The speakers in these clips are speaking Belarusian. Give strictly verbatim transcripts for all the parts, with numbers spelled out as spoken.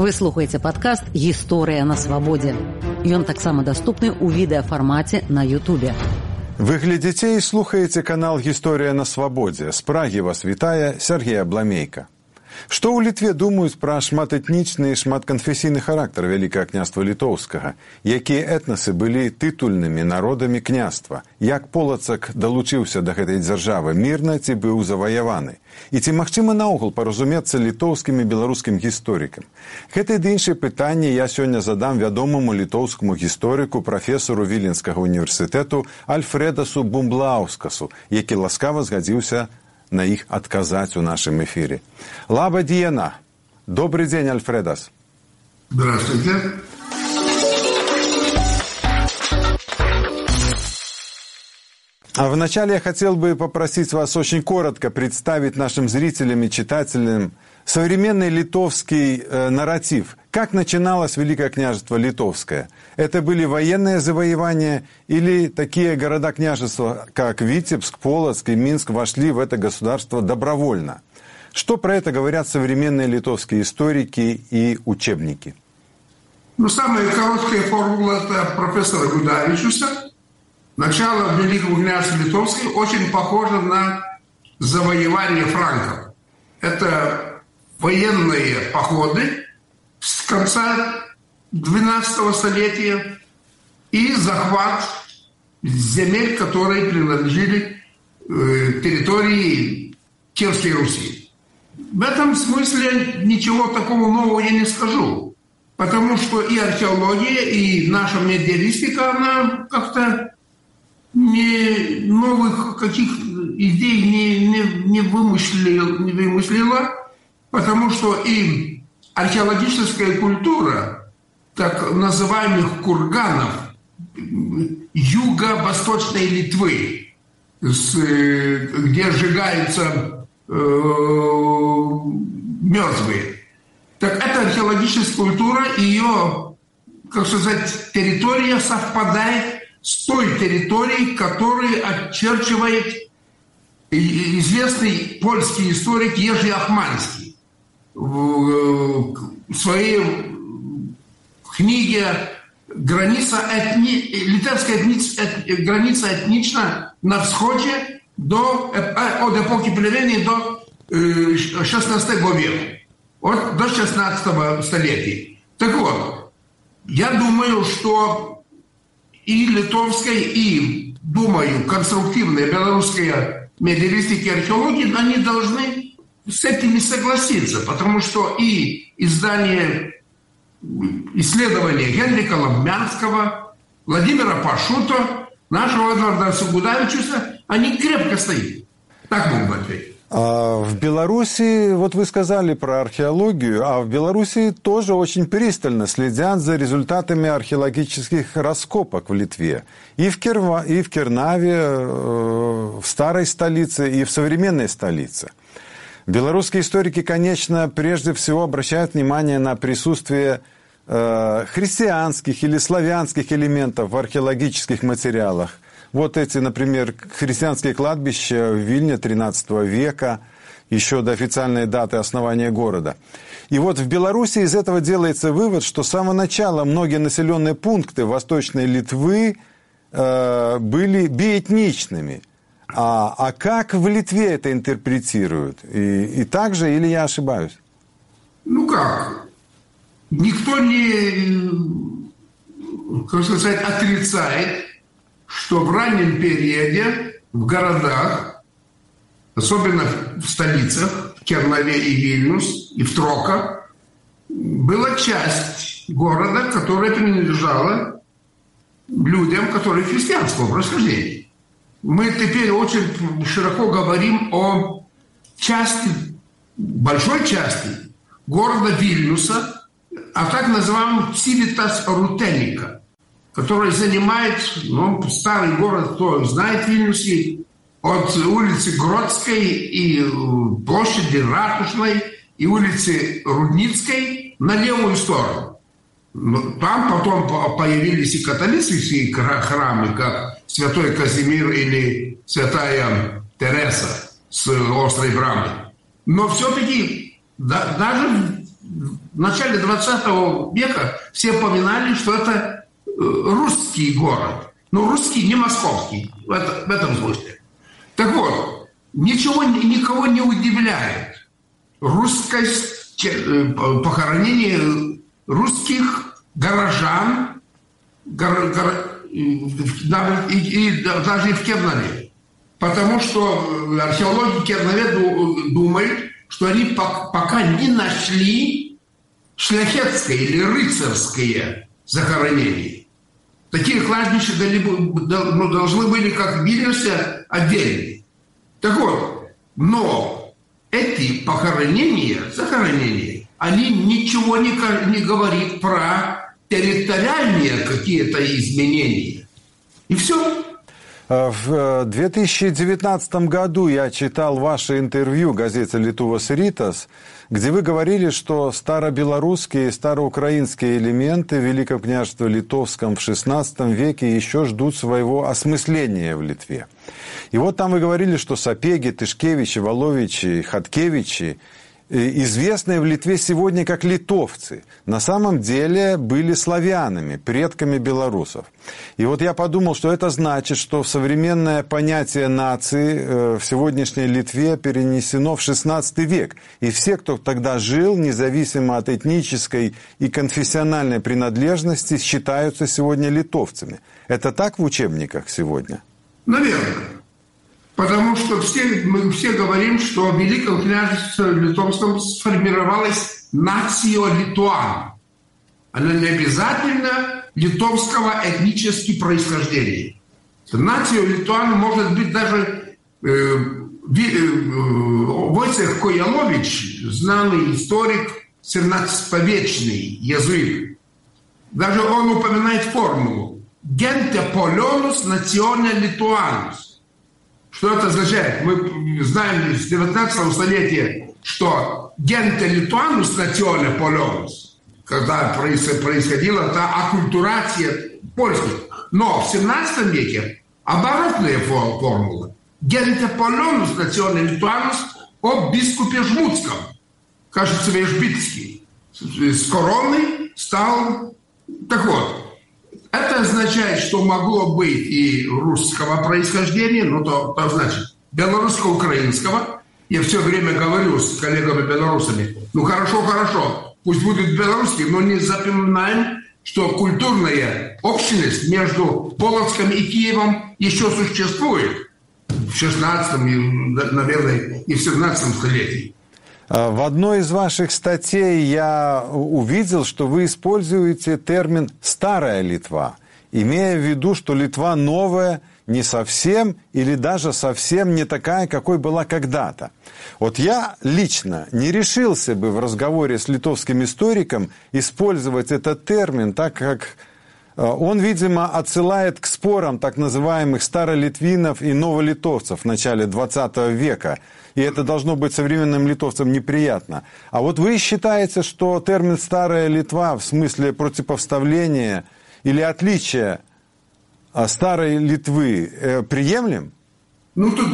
Вы слухаеце падкаст «Гісторыя на свабодзе». Ён таксама даступны ў відэафармаце на Ютубе. Вы глядзіце і слухаеце канал «Гісторыя на свабодзе». З Прагі вас вітае Сергей Абламейка. Што ў Літве думаюць пра шматэтнічны і шматканфесійны характар Вялікага княства Літоўскага? Якія этнасы былі тытульнымі народамі княства? Як Полацак далучыўся да гэтай дзяржавы? Мірна ці быў заваяваны? І ці магчыма наогул паразумецца літоўскім і беларускім гісторыкам? Гэтыя ды іншыя пытанні я сёння задам вядомаму літоўскаму гісторыку, прафесару Віленскага універсітэту Альфредасу Бумблаускасу, які ласкава згадзіўся на іх адказаць у нашым эфире. Лаба Диена. Добрый день, Альфредас. Здравствуйте. А вначале я хотел бы попросить вас очень коротко представить нашим зрителям и читателям современный литовский э, нарратив. Как начиналось Великое княжество Литовское? Это были военные завоевания или такие города-княжества, как Витебск, Полоцк и Минск, вошли в это государство добровольно? Что про это говорят современные литовские историки и учебники? Ну, самая короткая формула – это профессора Гудавичуса. Начало Великого княжества Литовского очень похоже на завоевание франков. Это военные походы с конца двенадцатого столетия и захват земель, которые принадлежали э, территории Киевской Руси. В этом смысле ничего такого нового я не скажу, потому что и археология, и наша медиалистика, она как-то не новых каких идей не, не, не, вымыслила, не вымыслила, потому что и археологическая культура так называемых курганов юго-восточной Литвы, с, где сжигаются э, мертвые. Так эта археологическая культура, ее, как сказать, территория совпадает с той территорией, которую очерчивает известный польский историк Ежи Ахманский в своей книге «Граница этни... Литовская этниц... эт... граница этнична на всходе до... от эпохи племени до шестнадцатого века, от... до шестнадцатого столетия». Так вот, я думаю, что и литовская, и, думаю, конструктивная белорусская медиалистика и археология, они должны с этими согласиться, потому что и издание исследования Генрика Лобмянского, Владимира Пашута, нашего Эдварда Гудавичуса, они крепко стоят. Так могу ответить. А в Беларуси, вот вы сказали про археологию, а в Беларуси тоже очень пристально следят за результатами археологических раскопок в Литве. И в, Керва, и в Кернаве, э, в старой столице, и в современной столице. Белорусские историки, конечно, прежде всего обращают внимание на присутствие э, христианских или славянских элементов в археологических материалах. Вот эти, например, христианские кладбища в Вильне тринадцатого века, еще до официальной даты основания города. И вот в Беларуси из этого делается вывод, что с самого начала многие населенные пункты Восточной Литвы э, были биэтничными. А, а как в Литве это интерпретируют? И, и так же, или я ошибаюсь? Ну как? Никто не, как сказать, отрицает, что в раннем периоде в городах, особенно в столицах, в Кернаве и Вильнюс, и в Троках, была часть города, которая принадлежала людям, которые христианского происхождения. Мы теперь очень широко говорим о части, большой части города Вильнюса, а так называемого Цивитас Рутеника, который занимает, ну, старый город, кто знает в Вильнюсе, от улицы Гродской и площади Ратушной и улицы Рудницкой на левую сторону. Там потом появились и католические храмы, как Святой Казимир или Святая Тереса с острой брамой. Но все-таки да, даже в начале двадцатого века все поминали, что это русский город. Но русский, не московский, в, это, в этом смысле. Так вот, ничего, никого не удивляет русскость, похоронение русских горожан, гор, гор, и, и даже и в Кернове. Потому что археологи Кернове думают, что они пока не нашли шляхетское или рыцарское захоронение. Такие кладбища должны были, как в Вильнюсе, отдельные. Так вот, но эти похоронения, захоронения, они ничего не, не говорят про территориальные какие-то изменения. И все. В две тысячи девятнадцатом году я читал ваше интервью в газете «Литувас Ритас», где вы говорили, что старобелорусские и староукраинские элементы в Великом княжестве Литовском в шестнадцатом веке еще ждут своего осмысления в Литве. И вот там вы говорили, что Сапеги, Тышкевичи, Воловичи, Хаткевичи, известные в Литве сегодня как литовцы, на самом деле были славянами, предками белорусов. И вот я подумал, что это значит, что современное понятие нации в сегодняшней Литве перенесено в шестнадцатый век. И все, кто тогда жил, независимо от этнической и конфессиональной принадлежности, считаются сегодня литовцами. Это так в учебниках сегодня? Наверное. Потому что все, мы все говорим, что в Великом княжестве Литовском сформировалась нация литуан. Она не обязательно литовского этнического происхождения. Нация литуан может быть даже э, э, Войцех Коялович, знанный историк, семнадцатиповечный язык. Даже он упоминает формулу «Gente polionus natione lituanus». Что это означает? Мы знаем с девятнадцатого столетия, что «gente lituanus natione polionus», когда происходила та оккультурация польских. Но в семнадцатом веке оборотная формула «gente polionus natione lituanus» о бискупе Жмутском, кажется, Вежбицкий, с короной стал... Так вот, это означает, что могло быть и русского происхождения, ну, то, то значит белорусско-украинского. Я все время говорю с коллегами-белорусами, ну, хорошо, хорошо, пусть будут белорусские, но не запоминаем, что культурная общность между Полоцком и Киевом еще существует в шестнадцатом, наверное, и в семнадцатом столетии. В одной из ваших статей я увидел, что вы используете термин «старая Литва», имея в виду, что Литва новая не совсем или даже совсем не такая, какой была когда-то. Вот я лично не решился бы в разговоре с литовским историком использовать этот термин, так как он, видимо, отсылает к спорам так называемых старолитвинов и новолитовцев в начале двадцатого века. И это должно быть современным литовцам неприятно. А вот вы считаете, что термин «старая Литва» в смысле противопоставления или отличия старой Литвы э, приемлем? Ну, тут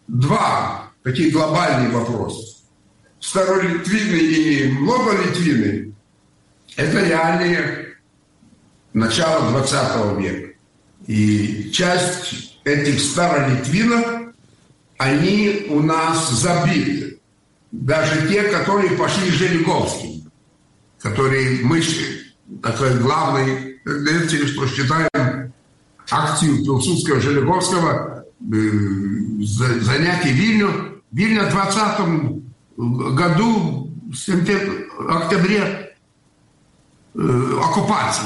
два такие глобальные вопроса. Старолитвины и новолитвины – это реальные начало двадцатого века. И часть этих старолитвинов, они у нас забиты. Даже те, которые пошли Желеговским, которые мы, такой главный, что считаем акцию Пилсудского, Желеговского, э, занятий Вильню. Вильня в двадцатом году, в октябре, э, оккупации.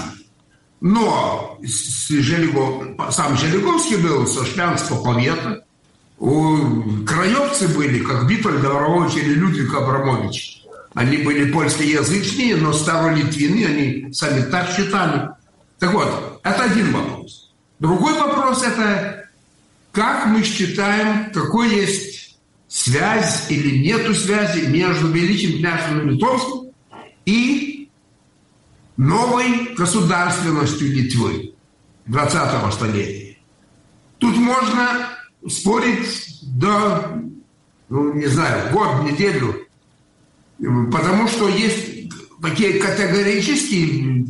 Но с Желегов, сам Желеговский был со Шпянского повета. У краевцы были, как Виталь Добровольевич или Людвиг Абрамович. Они были польскоязычные, но старолитвины, они сами так считали. Так вот, это один вопрос. Другой вопрос – это как мы считаем, какой есть связь или нету связи между Великим княжеством Литовским и новой государственностью Литвы двадцатого столетия. Тут можно спорить до, ну, не знаю, год, неделю, потому что есть такие категорические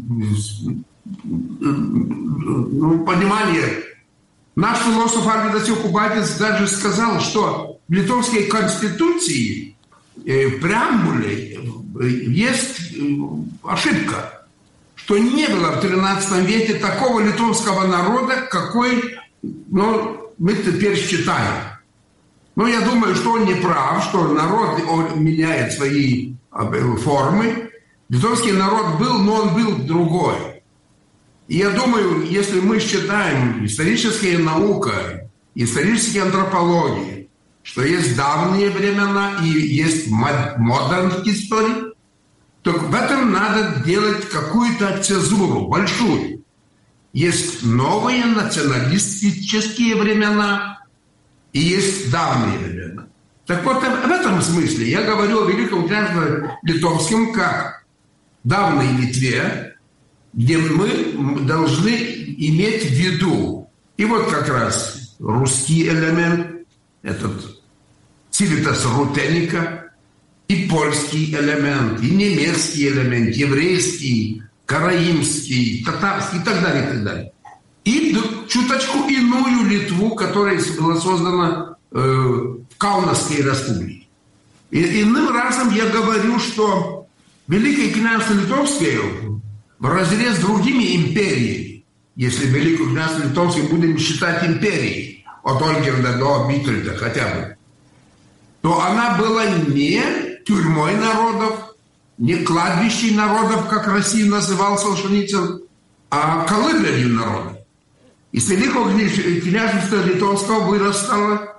ну, понимания. Наш философ Арвиdas Jokubaitis даже сказал, что в литовской конституции э, в преамбуле есть ошибка, что не было в тринадцатом веке такого литовского народа, какой ну, мы теперь считаем. Но я думаю, что он не прав, что народ он меняет свои формы. Литовский народ был, но он был другой. И я думаю, если мы считаем историческая наука, исторические антропологии, что есть давние времена и есть модерн истории, то в этом надо делать какую-то цензуру большую. Есть новые националистические времена и есть давние времена. Так вот, в этом смысле я говорю о Великом княжестве Литовском как давней Литве, где мы должны иметь в виду. И вот как раз русский элемент, этот цивитас рутеника, и польский элемент, и немецкий элемент, еврейский, караимский, татарский и так далее, и так далее. И чуточку иную Литву, которая была создана э, в Каунасской республике. И иным разом я говорю, что Великое княжество Литовское в разрез с другими империями, если Великое княжество Литовское будем считать империей, от Ольгерда до Битольда хотя бы, то она была не тюрьмой народов, не кладбищей народов, как Россия называл Солженицын, а колыбелью народов. Из Великого княжества Литовского выросло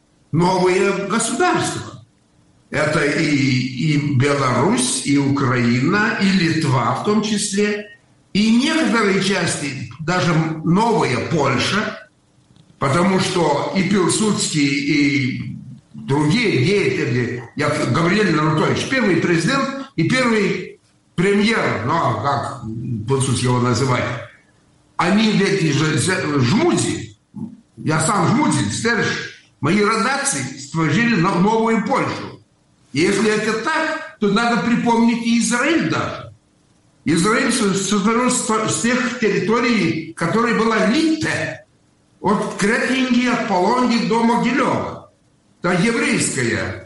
новое государство. Это и, и Беларусь, и Украина, и Литва в том числе, и некоторые части, даже новая Польша, потому что и Пилсудский, и другие деятели, я Гавриил Нарутович, первый президент и первый премьер, ну, как Пилсудский его называет, они ведь жмузи, я сам жмудин, стерж, мои редакции створили новую Польшу. И если это так, то надо припомнить и Израиль даже. Израиль сотворен с тех территорий, которые была Литте, от Кретинги, от Полонги до Могилева. Это еврейская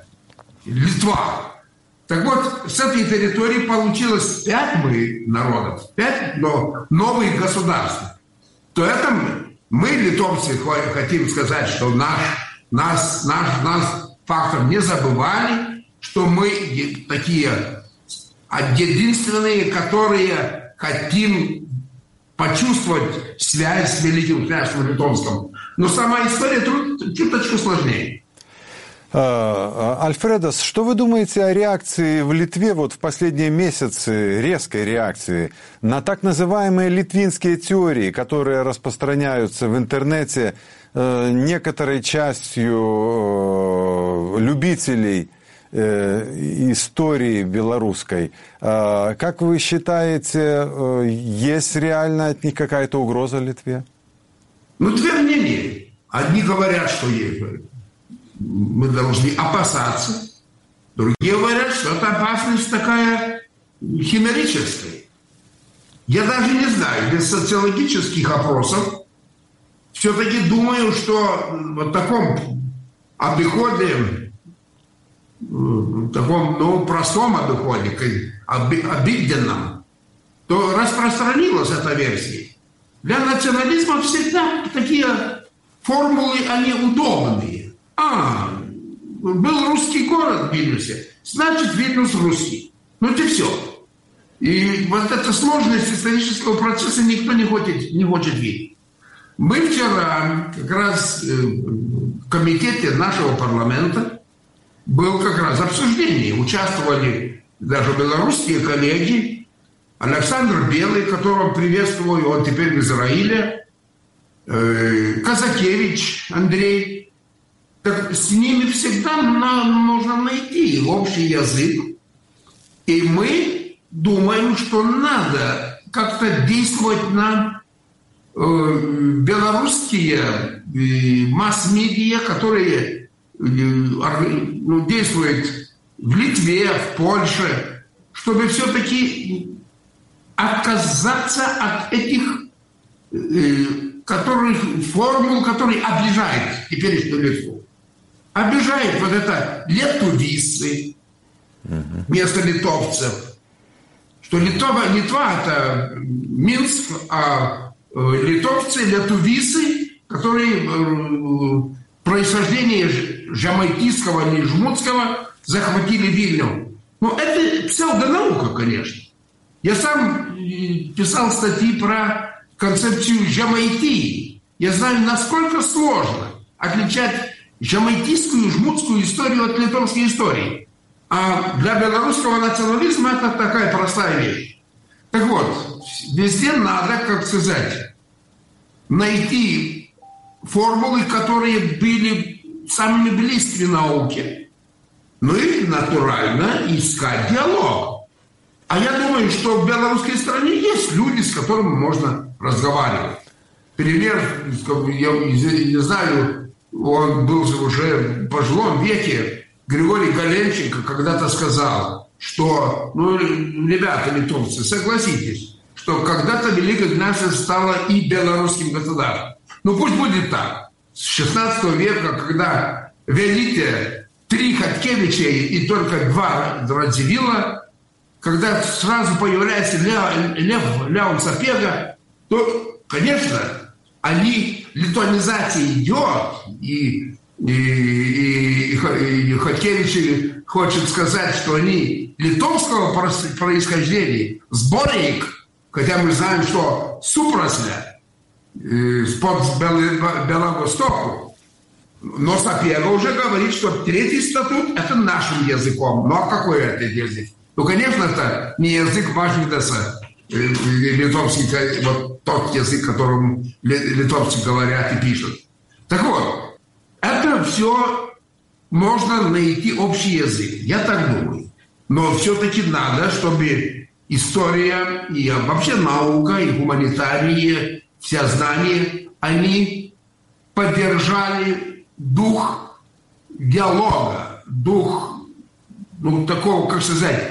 Литва. Так вот, с этой территории получилось пять народов, пять новых государств. То это мы, литовцы, хотим сказать, что наш, нас, наш, нас фактор не забывали, что мы такие единственные, которые хотим почувствовать связь с Великим княжеством Литовским. Но сама история тут чуточку сложнее. Альфредас, что вы думаете о реакции в Литве вот в последние месяцы, резкой реакции на так называемые литвинские теории, которые распространяются в интернете э, некоторой частью э, любителей э, истории белорусской? Э, как вы считаете, э, есть реально от них какая-то угроза Литве? Ну, две мнения. Одни говорят, что есть. Мы должны опасаться. Другие говорят, что это опасность такая химерическая. Я даже не знаю, без социологических опросов все-таки думаю, что в таком обиходе, в таком ну, простом обиходе, обиденном, то распространилась эта версия. Для национализма всегда такие формулы, они удобные. А, был русский город в Вильнюсе, значит, Вильнюс русский. Ну, это все. И вот эта сложность исторического процесса никто не хочет, не хочет видеть. Мы вчера как раз в комитете нашего парламента был как раз обсуждение. Участвовали даже белорусские коллеги. Александр Белый, которого приветствую, он теперь в Израиле. Казакевич Андрей. Так с ними всегда нужно найти общий язык. И мы думаем, что надо как-то действовать на э, белорусские э, масс-медиа, которые э, ну, действуют в Литве, в Польше, чтобы все-таки отказаться от этих э, которых, формул, которые обижают теперешнюю Литву. Обижает вот это летувисы вместо литовцев. Что Литва, Литва это Минск, а литовцы, летувисы, которые происхождение жамайкийского или жмутского захватили Вильню. Ну, это псевдонаука, конечно. Я сам писал статьи про концепцию жамайтии. Я знаю, насколько сложно отличать жамайтийскую, жмутскую историю от литовской истории. А для белорусского национализма это такая простая вещь. Так вот, везде надо, как сказать, найти формулы, которые были самыми близкими науке. Ну и натурально искать диалог. А я думаю, что в белорусской стране есть люди, с которыми можно разговаривать. Пример, я не знаю, он был же уже в пожилом веке, Григорий Галенченко когда-то сказал, что, ну, ребята литовцы, согласитесь, что когда-то Великое княжество стало и белорусским государством. Ну пусть будет так. С шестнадцатого века, когда в элите три Хаткевичей и только два Радзивилла, когда сразу появляется Лев, Лев Ляун Сапега, то, конечно, они, литванизация идет, и, и, и, и, и Хаткевичи хочет сказать, что они литовского происхождения, сборник, хотя мы знаем, что Супросля, под Белогостоку, но Сапега уже говорит, что третий статут – это нашим языком. Ну а какой это язык? Ну, конечно, это не язык Вашингтона, литовский, вот тот язык, которым литовцы говорят и пишут. Так вот, это все можно найти общий язык, я так думаю. Но все-таки надо, чтобы история и вообще наука, и гуманитарии, все знания, они поддержали дух диалога, дух, ну, такого, как сказать,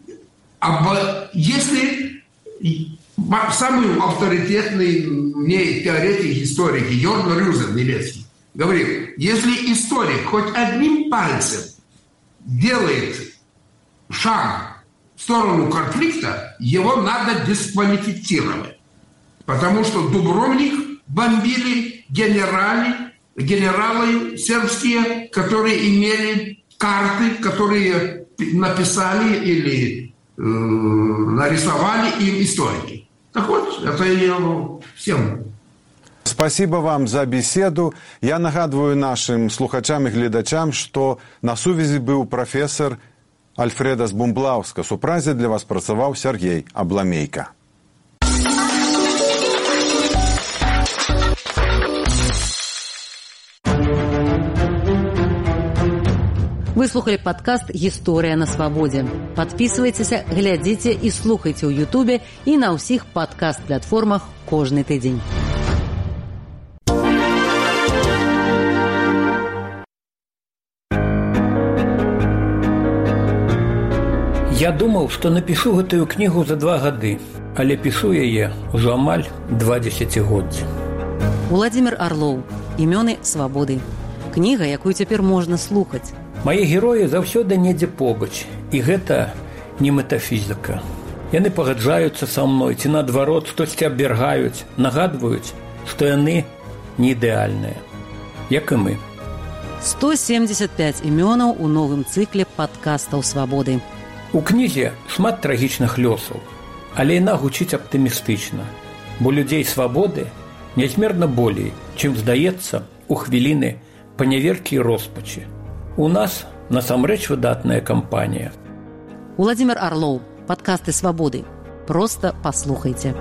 если самый авторитетный мне теоретик историк Йорн Рюзен немецкий говорит, если историк хоть одним пальцем делает шаг в сторону конфликта, его надо дисквалифицировать. Потому что Дубровник бомбили генерали, генералы сербские, которые имели карты, которые написали или э, нарисовали им историки. Так вот, это я всем. Спасибо вам за беседу. Я нагадываю нашим слухачам и глядачам, что на сувязі был профессор Альфредас Бумблаускас. У празе для вас працаваў Сергей Абламейка. Вы слухали подкаст «Гісторыя на свабодзе». Подписывайтеся, глядзіце і слухайце ў Ютубе і на ўсіх падкаст-платформах кожны тыдзень. Я думаў, што напішу гэтую кнігу за два гады, але пішу яе ўжо амаль два дзесяцігоддзі. Уладзімір Арлоў. Імёны свабоды. Кніга, якую цяпер можна слухаць. Мае героі заўсёды недзе побач, і гэта не метафізіка. Яны пагаджаюцца са мной, ці наадварот штосьці абвяргаюць, нагадваюць, што яны не ідэальныя, як і мы. сто семьдесят пять імёнаў у новым цыкле падкастаў свабоды. У кнізе шмат трагічных лёсаў, але яна гучыць аптымістычна, бо людзей свабоды нязмерна болей, чым здаецца у хвіліны паняверкі і роспачы. У нас насамрэч выдатная кампанія. Уладзімір Арлоў. Падкасты свабоды. Проста паслухайце.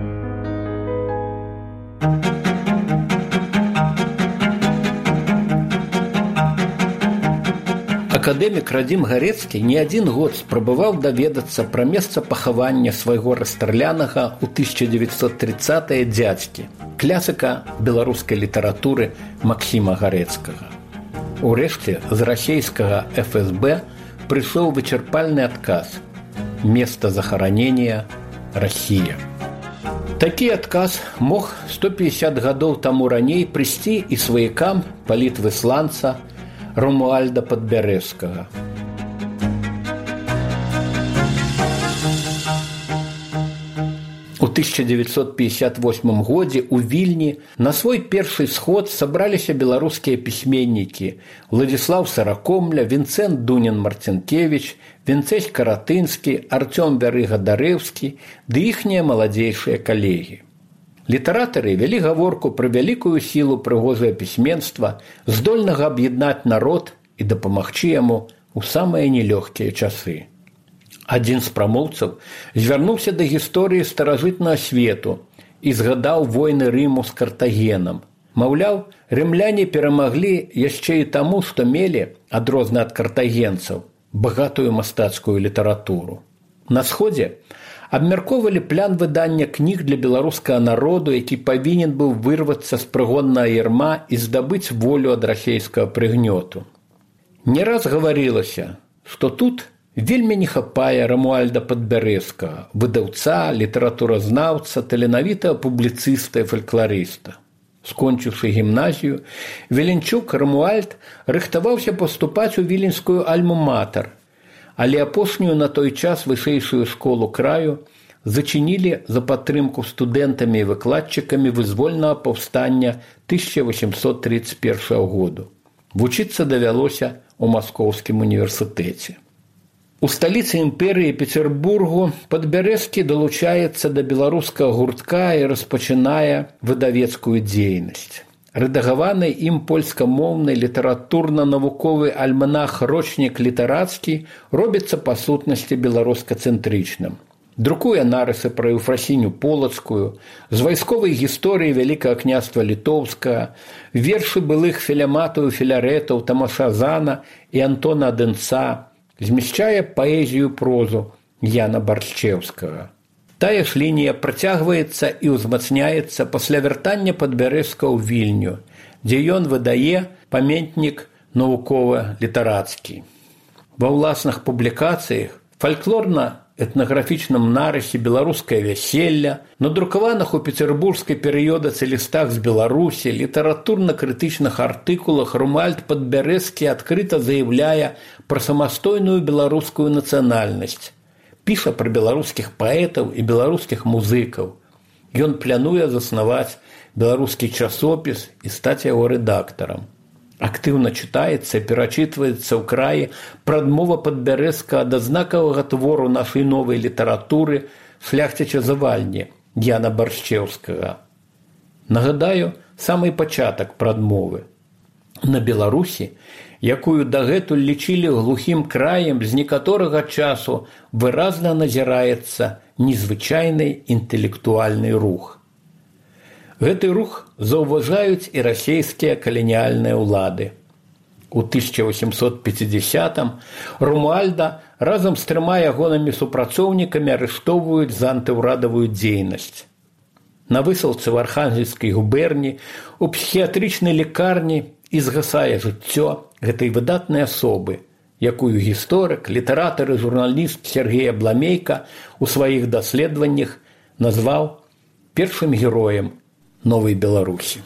Акадэмік Радзім Гарэцкі не адзін год спрабаваў даведацца пра месца пахавання свайго расстралянага ў тысяча дзевяцьсот тридцатыя дзядзькі, клясіка беларускай літаратуры Максіма Гарэцкага. Урэшце з расейскага эф эс бэ прыйшоў вычарпальны адказ. место захаранения Россия. Такі адказ мог сто пятьдесят гадоў таму раней прыйсці і сваякам палітвысланца Ромуальда Падбярэзскага. У тысяча девятьсот пятьдесят восьмым годзе ў Вільні на свой першы сход сабраліся беларускія пісьменнікі Владзіслаў Саракомля, Вінцэнт Дунін-Марцінкевіч, Вінцэць Каратынскі, Артём Вярыга-Дарэўскі ды іхнія маладзейшыя калегі. Літаратары вялі гаворку пра вялікую сілу прыгожае пісьменства, здольнага аб'яднаць народ і дапамагчы яму ў самыя нелёгкія часы. Адзін з прамоўцаў звярнуўся да гісторыі старажытнага свету і згадаў войны Рыму з Картагенам. Маўляў, рымляне перамаглі яшчэ і таму, што мелі, адрозна ад картагенцаў, багатую мастацкую літаратуру. На сходзе абмяркоўвалі план выдання кніг для беларускага народу, які павінен быў вырвацца з прыгоннага ярма і здабыць волю ад расейскага прыгнёту. Не раз гаварылася, што тут вельмі не хапае Рамуальда Падбярэзскага, выдаўца, літаратуразнаўца, таленавітага публіцыста і фалькларыста. Скончыўшы гімназію, Віленчук Рамуальд рыхтаваўся паступаць у віленскую альма-матэр, але апошнюю на той час вышэйшую школу краю зачынілі за падтрымку студэнтамі і выкладчыкамі вызвольнага паўстання тысяча восемьсот тридцать первого году. Вучыцца давялося ў Маскоўскім універсітэце. У сталіцы імперыі Петербургу Падбярэзскі далучаецца да беларускага гуртка і распачынае выдавецкую дзейнасць. Рэдагаваны ім польскамоўны літаратурна-навуковы альманах «Рочнік літарацкі» робіцца па сутнасці беларуска-цэнтрычным. Друкуе нарысы пра Еўфрасіню Полацкую, з вайсковай гісторыі Вялікага княства Літоўскага, вершы былых філяматаў і філярэтаў Тамаша Зана і Антона Адэнца, змяшчае паэзію прозу Яна Баршчеўскага. Тая ж лінія працягваецца і ўзмацняецца пасля вяртання Падбярэзскага ў Вільню, дзе ён выдае памятнік навукова-літарацкі. Ва ўласных публікацыях фальклорна-этнаграфічным нарысе «Беларускае вяселля», надрукаваных у пецербургскай перыёдыцы лістах з Беларусі, літаратурна-крытычных артыкулах Рамуальд Падбярэзскі адкрыта заяўляе пра самастойную беларускую нацыянальнасць, піша пра беларускіх паэтаў і беларускіх музыкаў. Ён плануе заснаваць беларускі часопіс і стаць яго рэдактарам. Актыўна чытаецца і перачытваецца ў краі прадмова Падбярэзскага да знакавага твору нашай новай літаратуры «Шляхціча завальні» Яна Баршчеўскага. Нагадаю, самы пачатак прадмовы. На Беларусі, якую дагэтуль лічылі глухім краем, з некаторага часу выразна назіраецца незвычайны інтэлектуальны рух. Гэты рух заўважаюць і расейскія каланіяльныя ўлады. У тысяча восемьсот пятидесятым Рамуальда разам з трыма ягонымі супрацоўнікамі арыштоўваюць за антыўрадавую дзейнасць. На высылцы в Архангельскай губерні, у псіхіятрычнай лекарні і згасае жыццё гэтай выдатнай асобы, якую гісторык, літаратар і журналіст Сергей Абламейка у сваіх даследаваннях назваў першым героем новай Беларусі.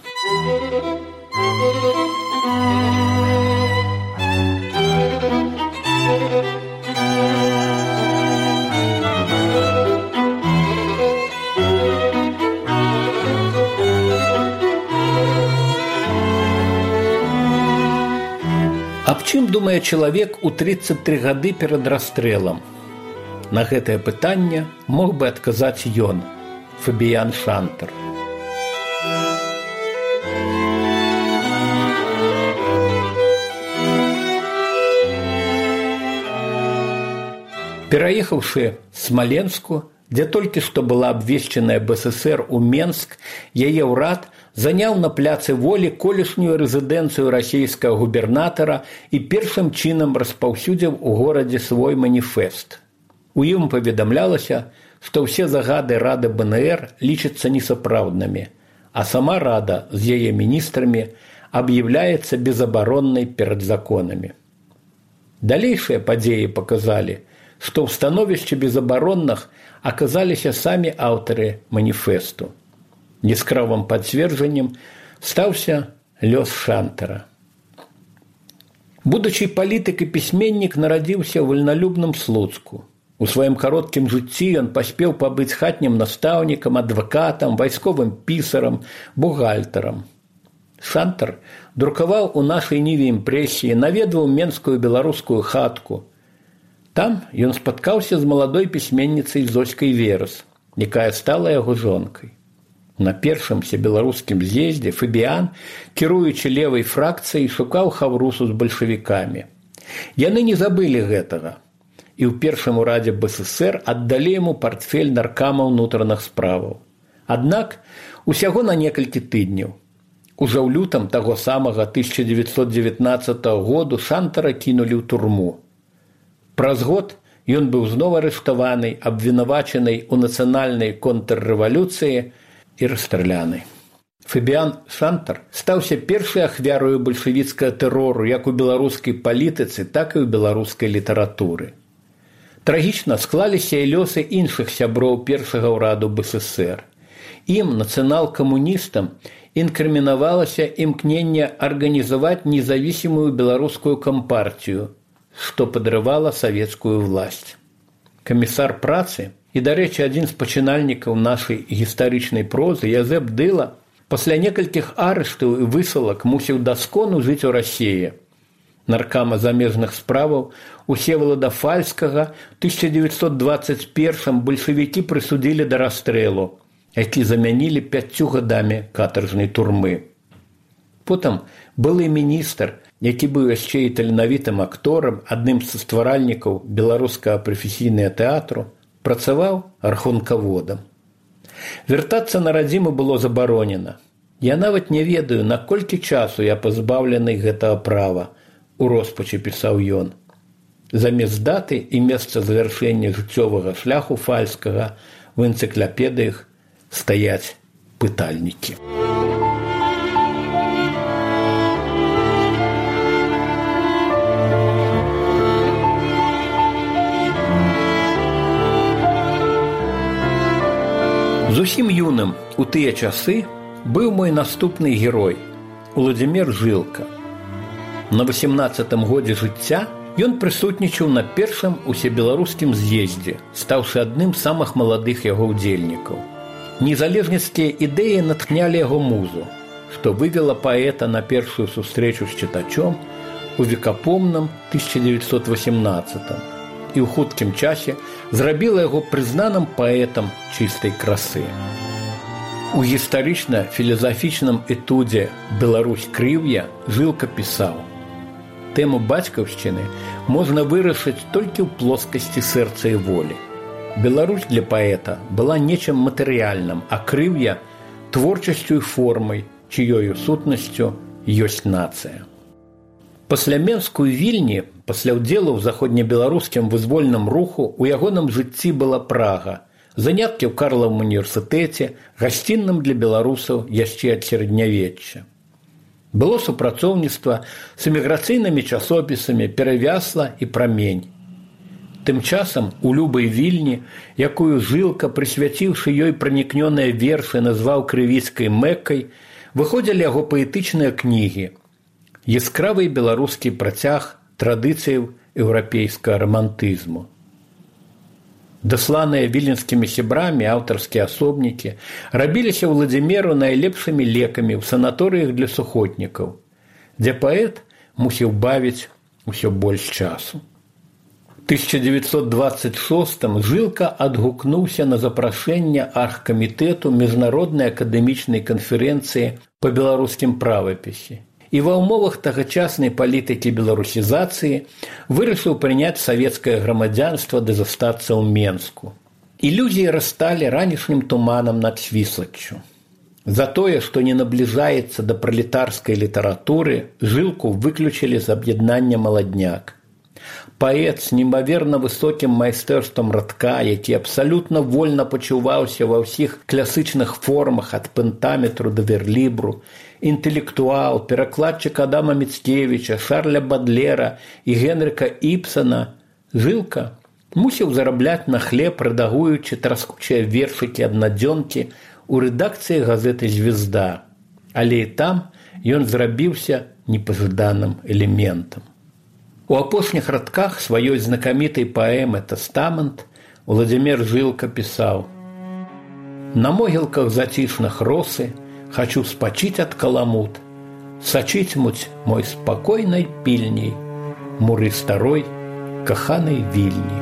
Аб чым думае чалавек у тридцать три гады перад расстрэлам? На гэтае пытанне мог бы адказаць ён, Фабіян Шантар. Пераехаўшы Смаленску, дзе толькі што была абвешчаная БССР у Менск, яе ўрад заняў на пляцы Волі колішнюю рэзідэнцыю расійскага губернатара і першым чынам распаўсюдзіў у горадзе свой маніфест. У ім паведамлялася, што ўсе загады Рады БНР лічацца несапраўднымі, а сама Рада з яе міністрамі аб'яўляецца безабароннай перад законамі. Далейшыя падзеі паказалі, што ў становішчы безабаронных аказаліся самі аўтары маніфесту. Яскравым пацверджаннем стаўся лёс Шантара. Будучы палітык і пісьменнік нарадзіўся ў вальналюбным Слуцку. У сваім кароткім жыцці ён паспеў пабыць хатнім настаўнікам, адвакатам, вайсковым пісарам, бухгалтарам. Шантар друкаваў у нашай Ніве імпрэсіі, наведваў менскую беларускую хатку. Там ён спаткаўся з маладой пісьменніцай Зоськай Верас, якая стала яго жонкай. На першым всебеларускім з'ездзе Фабіян, кіруючы левай фракцыяй, шукаў хаўрусу з бальшавікамі. Яны не забылі гэтага. І ў першым урадзе БССР аддалі яму партфель наркама ўнутраных справаў. Аднак усяго на некалькі тыдняў. Ужо ў лютам таго самага тысяча дзевяцьсот дзевятнаццатага году Шантара кінулі ў турму. Праз год ён быў зноў арыштаваны, абвінавачаны ў нацыянальнай контррэвалюцыі і расстраляны. Фабіян Шантар стаўся першай ахвярою бальшавіцкага тэрору як у беларускай палітыцы, так і ў беларускай літаратуры. Трагічна склаліся і лёсы іншых сяброў першага ўраду БССР. Ім, нацыянал-камуністам, інкрымінавалася імкненне арганізаваць незавісімую беларускую кампартію, што падрывала савецкую власць. Камісар працы і, дарэчы, адзін з пачынальнікаў нашай гістарычнай прозы Язэп Дыла пасля некалькіх арыштаў і высылак мусіў даскону жыць у Расіі. Наркама замежных справаў Усевалада Фальскага ў тысяча дзевяцьсот дваццаць першым бальшавікі прысудзілі да расстрэлу, які замянілі пяццю гадамі катаржнай турмы. Потым былы міністр, які быў яшчэ і таленавітым акторам, адным з стваральнікаў беларускага прафесійнага тэатру, працаваў рахункаводам. Вяртацца на радзіму было забаронена. Я нават не ведаю, наколькі часу я пазбаўлены гэтага права, у роспачы пісаў ён. Замест даты і месца завяршэння жыццёвага шляху Фальскага в энцыклапедыях стаяць пытальнікі. Зусім юным у тыя часы быў мой наступны герой Уладзімір Жылка. На васямнаццатым годзе жыцця ён прысутнічаў на першым усебеларускім з'ездзе, стаўшы адным з самых маладых яго ўдзельнікаў. Незалежніцкія ідэі натхнялі яго музу, што вывела паэта на першую сустрэчу з чытачом у векапомным тысяча дзевяцьсот васямнаццатым і ў хуткім часе зрабіла яго прызнаным паэтам чыстай красы. У гістарычна-філазафічным этудзе «Беларусь крыўя» Жылка пісаў: «Тэму бацькаўшчыны можна вырашыць толькі ў плоскасці сэрца і волі. Беларусь для паэта была нечым матэрыяльным, а крыўя – творчасцю і формай, чыёю сутнасцю ёсць нацыя». Пасля Менску і Вільні, пасля ўдзелу ў заходнебеларускім вызвольным руху, у ягоным жыцці была Прага, заняткі ў Карлавым універсітэце, гасцінным для беларусаў яшчэ ад сярэднявечча. Было супрацоўніцтва з эміграцыйнымі часопісамі «Перавясла» і «Прамень». Тым часам у любай Вільні, якую Жылка, прысвяціўшы ёй пранікнёныя вершы, назваў крывіцкай Мэккай, выходзілі яго паэтычныя кнігі, яскравы беларускі працяг традыцыяў еўрапейскага рамантызму. Дасланыя віленскімі сябрамі аўтарскія асобнікі рабіліся Уладзіміру найлепшымі лекамі ў санаторыях для сухотнікаў, дзе паэт мусіў бавіць усё больш часу. тысяча дзевяцьсот дваццаць шостым Жылка адгукнуўся на запрашэнне аргкамітэту міжнароднай акадэмічнай канферэнцыі па беларускім правапісе і ва ўмовах тагачаснай палітыкі беларусізацыі вырашыў прыняць савецкае грамадзянства ды застацца ў Менску. Ілюзіі расталі ранішнім туманам над Свіслаччу. За тое, што не набліжаецца да пралетарскай літаратуры, Жылку выключылі з аб'яднання «Маладняк». Паэт з немаверна высокім майстэрствам радка, які абсалютна вольна пачуваўся ва ўсіх класычных формах ад пентаметру да верлібру, інтэлектуал, перакладчык Адама Міцкевіча, Шарля Бадлера і Генрыка Іпсана, Жылка Мусіў зарабляць на хлеб, рэдагуючы траскучыя вершыкі аднадзёнкі ў рэдакцыі газеты «Звезда». Але і там ён зрабіўся непажаданым элементам. У апошніх радках сваёй знакамітай паэмы «Тэстамент» Владимир Жылка пісаў: «На могілках зацішных росы хочу спачіць ад каламут, сачыць муць мой спакойнай пільней, муры старой каханай Вільні».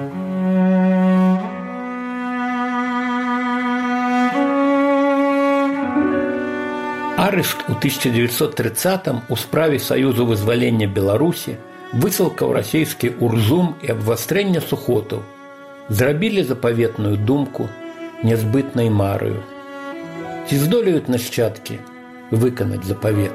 Арышт у тысяча девятьсот тридцатым у справе Саюзу вызвалення Беларусі, высылка ў расійскі Урзум і абвастрэнне сухотаў зрабілі запаветную думку нязбытнай мараю. Ці здолеюць нашчадкі выканаць запавет?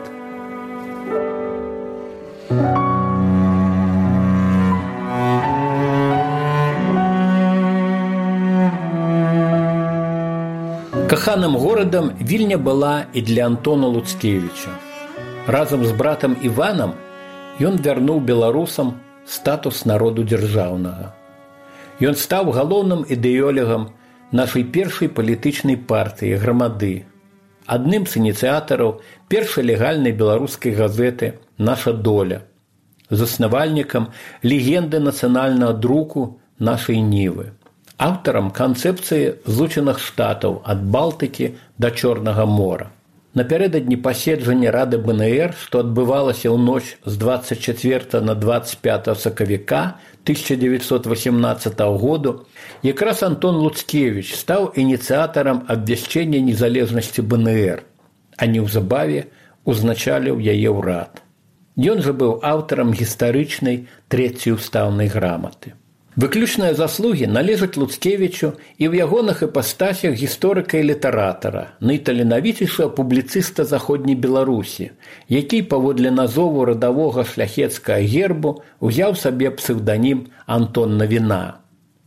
Каханым горадам Вільня была і для Антона Луцкевіча. Разам з братам Іванам ён вярнуў беларусам статус народу дзяржаўнага. Ён стаў галоўным ідэолегам нашай першай палітычнай партыі «Грамады», адным з ініцыятараў першай легальнай беларускай газеты «Наша доля», заснавальнікам легенды нацыянальнага друку нашай Нівы, аўтарам канцэпцыі Злучаных Штатаў ад Балтыкі да Чорнага мора. Напярэдадні паседжання Рады бэ эн ер, што адбывалася ў ноч з дваццаць чацвёртага на дваццаць пятага сакавіка тысяча девятьсот восемнадцатага году, якраз Антон Луцкевіч стаў ініцыятарам абвяшчэння незалежнасці бэ эн ер, а неўзабаве узначаліў яе ўрад. Ён жа быў аўтарам гістарычнай трэцяй устаўнай граматы. Выключныя заслугі належаць Луцкевічу і ў ягоных іпастасях гісторыка і літаратара, найталенавіцейшага публіцыста заходняй Беларусі, які паводле назову радавога шляхецкага гербу узяў сабе псеўданім Антон Навіна.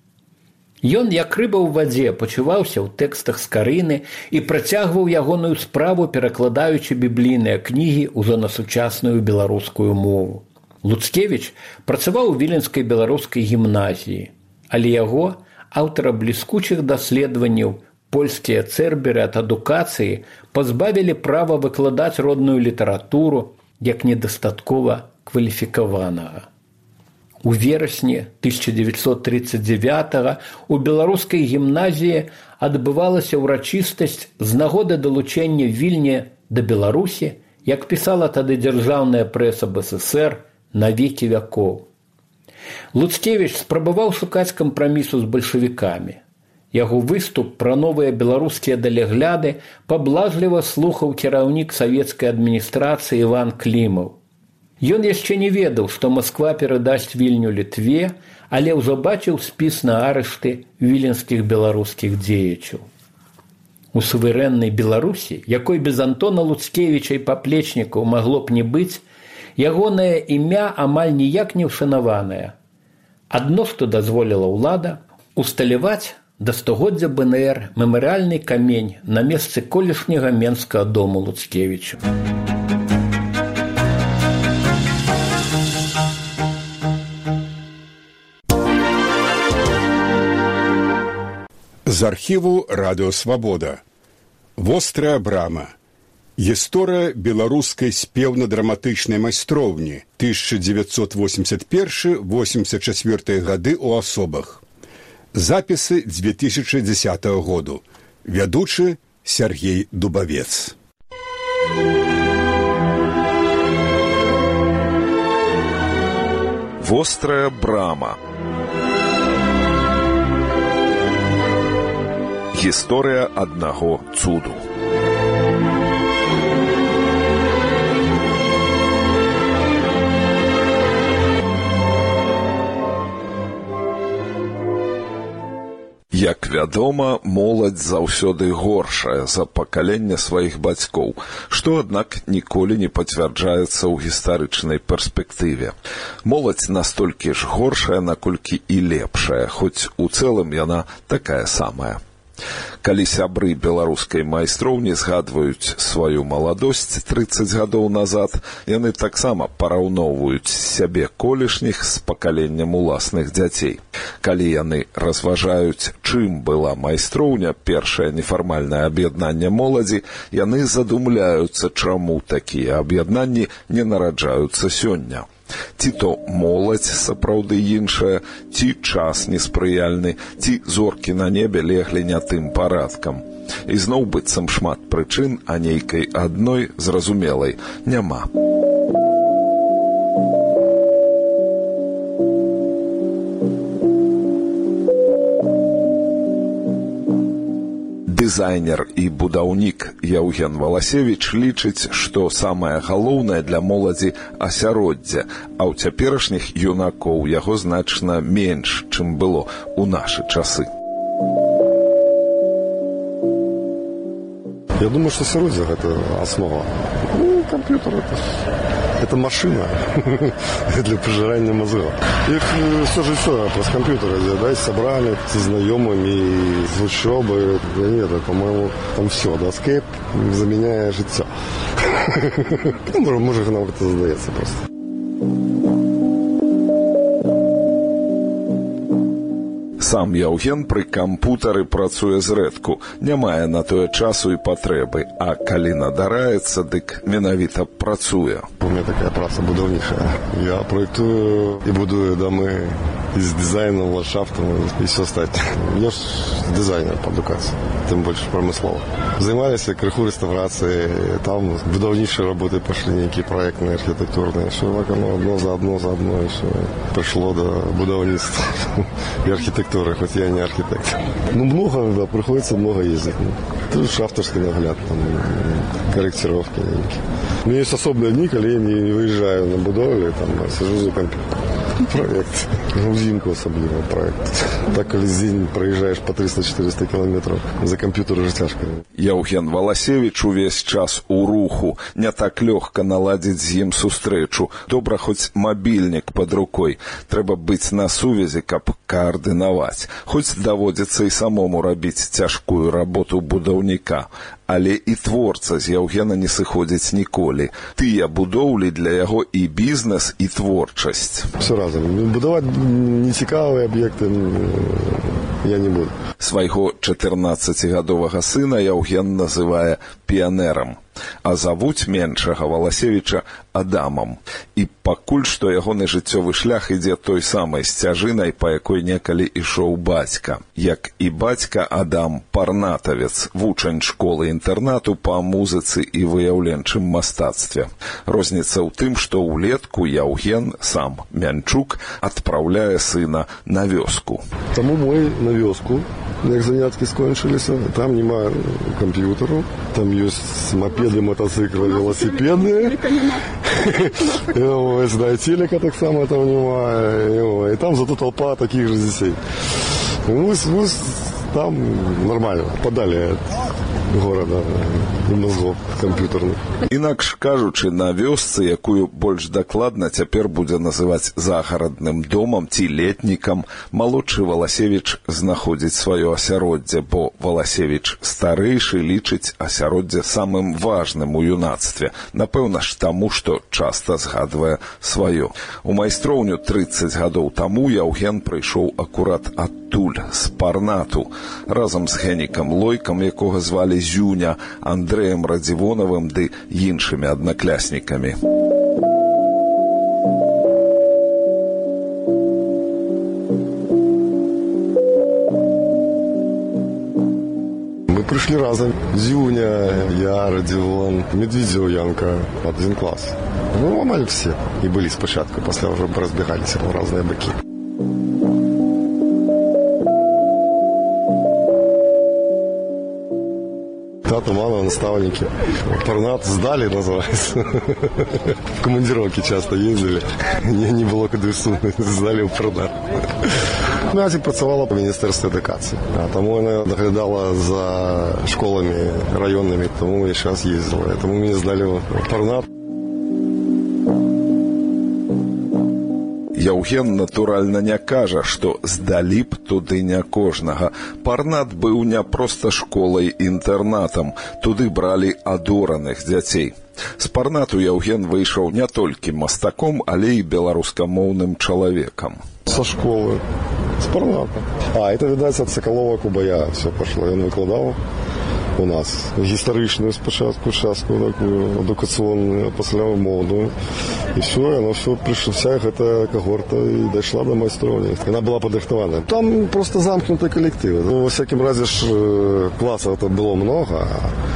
Ён, як рыба ў вадзе, пачуваўся ў тэкстах Скарыны і працягваў ягоную справу, перакладаючы біблійныя кнігі ўжо на сучасную беларускую мову. Луцкевіч працаваў у Віленскай беларускай гімназіі, але яго, аўтара бліскучых даследаванняў «Польскія цэрберы ад адукацыі», пазбавілі права выкладаць родную літаратуру як недастаткова кваліфікаванага. У верасні тысяча девятьсот тридцать девятага у беларускай гімназіі адбывалася ўрачыстасць з нагоды далучэння Вільні да Беларусі, як пісала тады дзяржаўная прэса бэ эс эс ер, на векі вякоў. Луцкевіч спрабаваў шукаць кампрамісу з бальшавікамі. Яго выступ пра новыя беларускія далягляды паблажліва слухаў кіраўнік савецкай адміністрацыі Іван Клімаў. Ён яшчэ не ведаў, што Масква перадасць Вільню Літве, але ўжо бачыў спіс на арышты віленскіх беларускіх дзеячаў. У суверэннай Беларусі, якой без Антона Луцкевіча і паплечнікаў магло б не быць, ягонае імя амаль ніяк не ўшанаванае. Адно, што дазволіла ўлада, усталяваць да стагоддзя бэ эн ер мемарыяльны камень на месцы колішняга менскага дому Луцкевіча. З архіву Радыё Свабода. Вострая брама. Гісторыя беларускай спеўна-драматычнай майстроўні тысяча девятьсот восемьдесят первый — восемьдесят четвёртый гады ў асобах. Запісы две тысячи десятого году. Вядучы Сергей Дубавец. Вострая брама. Гісторыя аднаго цуду. Як вядома, моладзь заўсёды горшая за пакаленне сваіх бацькоў, што, аднак, ніколі не пацвярджаецца ў гістарычнай перспектыве. Моладзь настолькі ж горшая, наколькі і лепшая, хоць у цэлым яна такая самая. Калі сябры беларускай майстроўні згадваюць сваю маладосць трыццаць гадоў назад, яны таксама параўноўваюць сябе колішніх з пакаленнем уласных дзяцей. Калі яны разважаюць, чым была майстроўня, першае нефармальнае аб'яднанне моладзі, яны задумляюцца, чаму такія аб'яднанні не нараджаюцца сёння. Ці то моладзь сапраўды іншая, ці час неспрыяльны, ці зоркі на небе леглі не тым парадкам. І зноў быццам шмат прычын, а нейкай адной зразумелай няма. Дызайнер і будаўнік Яўген Валасевіч лічыць, што самае галоўнае для моладзі асяроддзе, а ў цяперашніх юнакоў яго значна менш, чым было ў нашы часы. Я думаю, что асяроддзе – это основа. Ну, компьютер – это, это машина для пожирания мозгов. Их все же все праз компьютера, да, с собрали, с знакомыми, с учебы. Да нет, по-моему, там все, да, скейп заменяет життя. Ну, может, нам это задается просто. Сам Яўген пры кампутары працуе зрэдку, не мае на тое часу і патрэбы, а калі надараецца, дык менавіта працуе. У меня такая праца будаўнічая. Я проектую і будую дамы з дизайном, ландшафтом і все астатняе. Я ж дизайнер по адукацыі, тым больш прамыслова. Займаліся крыху рэстаўрацыяй, там будаўнічыя работы пашлі, нейкія праектныя, архітэктурныя. Що оно одно за одно за одно, і що прыйшло до будаўніцтва і архітэктуры, хоть я не архитектор. Ну, много, да, приходится много ездить. Ну, тут авторский нагляд, там, корректировки. У меня есть особые дни, когда я не выезжаю на будовлю, там, сижу за компьютером. Проект. Узимку особливо проект. Так, коли з день проїжджаєш по триста-чотириста кілометрів, за комп'ютер уже тяжко. Яўген Валасевіч увесь час у руху. Не так лёгка наладзіць з ім сустрэчу. Добра хоць мабільнік пад рукой. Трэба быць на сувязі, каб каардынаваць. Хоць даводзіцца і самому рабіць цяжкую работу будаўніка. Але і творца з Яўгена не сыходзіць ніколі. Тыя будоўлі для яго і бізнес, і творчасць. Все разом. Будаваць нецікавыя аб'екты я не буду. Свайго чатырнаццацігадовага сына Яўген называе піянерам, а завуць меншага Валасевіча Адамам. І пакуль што ягоны жыццёвы шлях ідзе той самай сцяжынай, па якой некалі ішоў бацька. Як і бацька, Адам парнатавец, вучань школы-інтэрнату па музыцы і выяўленчым мастацтве. Розніца ў тым, што ўлетку Яўген, сам Мянчук, адпраўляе сына на вёску. Таму мой на вёску, як заняткі скончыліся, там няма камп'ютару, там ёсць мопеды, мотоциклы, велосипеды. Да, телека так само там няма. И там зато толпа таких же детей. Мы, мы там нормально, подали от города і мозгов камп'ютарных. Інакш кажучы, на вёсцы, якую больш дакладна цяпер будзе называць загарадным домам ці летнікам, малодшы Валасевіч знаходзіць сваё асяроддзе, бо Валасевіч старэйшы лічыць асяроддзе самым важным у юнацтве. Напэўна ж таму, што часта згадвае сваё. У майстроўню трыццаць гадоў таму Яўген прыйшоў акурат адтуль, з Парнату, разам з Генікам Лойкам, якога звалі Зюня, Андрэем Радзівонавым ды іншымі аднакляснікамі. Мы пришли разом. Зюня, я, Радзівон, Медведзёў Янка, один класс. Ну, амаль все. И были спочатку, после уже разбегались в разные боки. Тата, мама, наставники. Парнат сдали, называется. В командировке часто ездили. Не, не было куди сунути. Сдали в Парнат. Мати працювала по Міністерстві едукації. Тому вона доглядала за школами районними. Тому я зараз їздила. Тому мені здали в Парнат. Яўген, натуральна, не кажа, што здалі б туды не кожнага. Парнат быў не проста школай-інтэрнатам, туды бралі адораных дзяцей. З парнату Яўген выйшаў не толькі мастаком, але і беларускамоўным чалавекам. Со школы, з парната. А, это, відаць, ад Сакалова Кубая все пошло. Ён выкладаў у нас гістарычную спачатку частку такую адукацыйную, пасля мовную. І все, яно все прыйшло, вся гэта кагорта і дайшла до майстроўні. Яна была падрыхтавана. Там просто замкнуты калектыў. Ну, во всякім разе ж класаў это было много,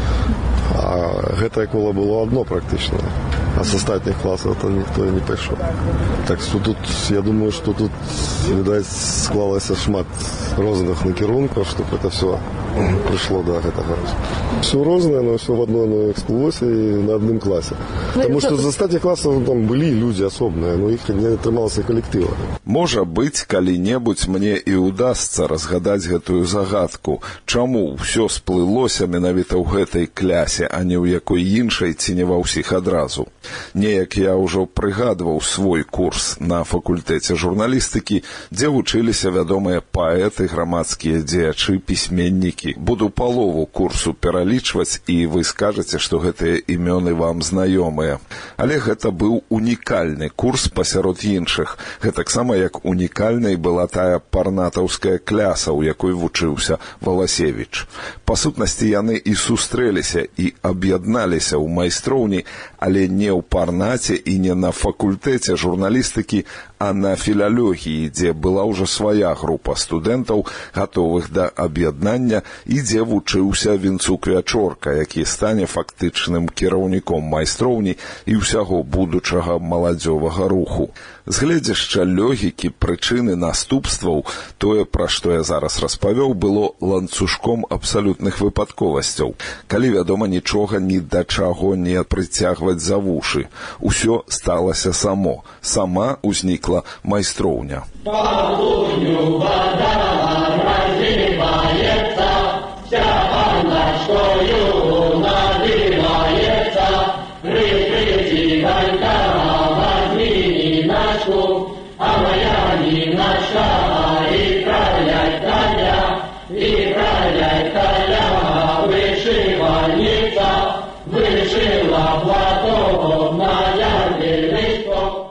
а гэтае кола было одно практычна. А з астатніх класаў то ніхто і не пайшоў. Так што тут, я думаю, што тут, відаць, склалася шмат розных накірункаў, што гэта все прыйшло до гэтага. Все рознае, но все в одной эксплуосе і на адным класе. Таму што з астатніх класаў там былі людзі асобныя, но іх не атрымалася калектыва. Можа быць, калі-небудзь мне і ўдасца разгадаць гэтую загадку, чаму ўсё сплылося менавіта ў гэтай клясе, а не ў якой іншай ці не ва ўсіх адразу. Неяк я ўжо прыгадваў свой курс на факультэце журналістыкі, дзе вучыліся вядомыя паэты, грамадскія дзеячы, пісьменнікі. Буду палову курсу пералічваць, і вы скажаце, што гэтыя імёны вам знаёмыя. Але гэта быў унікальны курс пасярод іншых. Гэтаксама, як унікальнай была тая парнатаўская кляса, у якой вучыўся Валасевіч. Па сутнасці, яны і сустрэліся, і аб'ядналіся ў майстроўні, але не ў парнаце і не на факультэце журналістыкі, а на філалогіі, дзе была ўжо свая група студэнтаў, гатовых да аб'яднання, і дзе вучыўся Вінцук Вячорка, які стане фактычным кіраўніком майстроўні і ўсяго будучага маладзёвага руху. З гледзяшча логікі, прычыны, наступстваў, тое, пра што я зараз распавёў, было ланцужком абсалютных выпадковасцяў. Калі, вядома, нічога ні да чаго не прыцягваць за вушы. Усё сталася само. Сама ўзнікла майстроўня. Палуню вода разливается, вся панашкою наливается, прикрыти гонька, возьми Нинашку, а моя Нинашка, и краляй коля, и краляй коля, вышивальница, вышила платок на яркий листок.